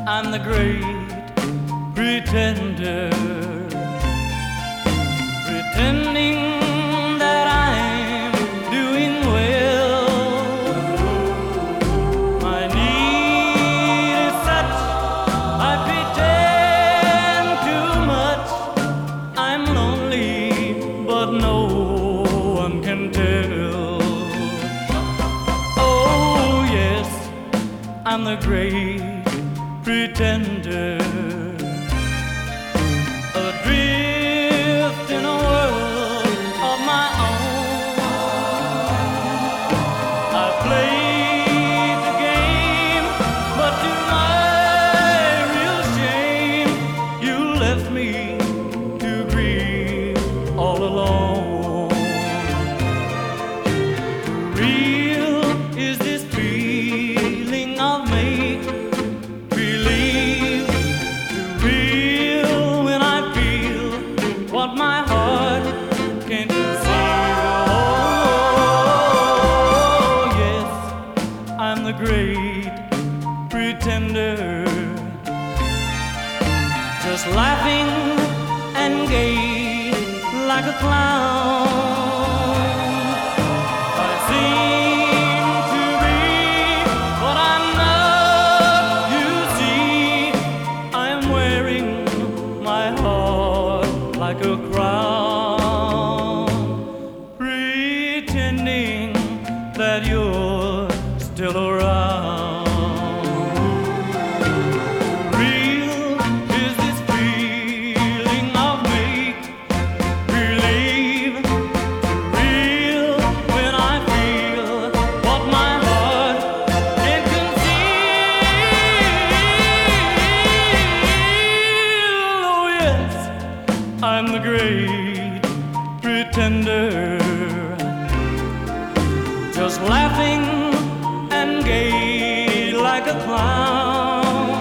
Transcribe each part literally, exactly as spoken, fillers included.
I'm the great pretender, pretending that I'm doing well. My need is such, I pretend too much. I'm lonely, but no one can tell. Oh yes, I'm the great pretender, adrift in a world of my own. I played the game, but to my real shame, you left me to grieve all alone. Real is this feeling of make what my heart can't conceal. Oh, yes, I'm the great pretender, just laughing and gay like a clown. I seem to be what I'm not, you see. I'm wearing my heart like a crown, pretending that you're still around. Real is this feeling of make-believe, real when I feel what my heart can't conceal. Oh yes, I'm the great pretender, just laughing and gay like a clown.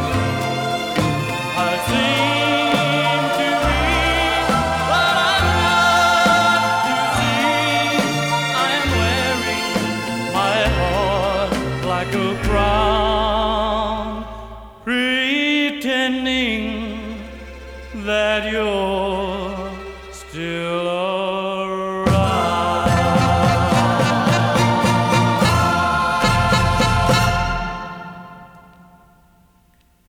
I seem to be what I'm not, you see. I'm wearing my heart like a crown, pretending that you're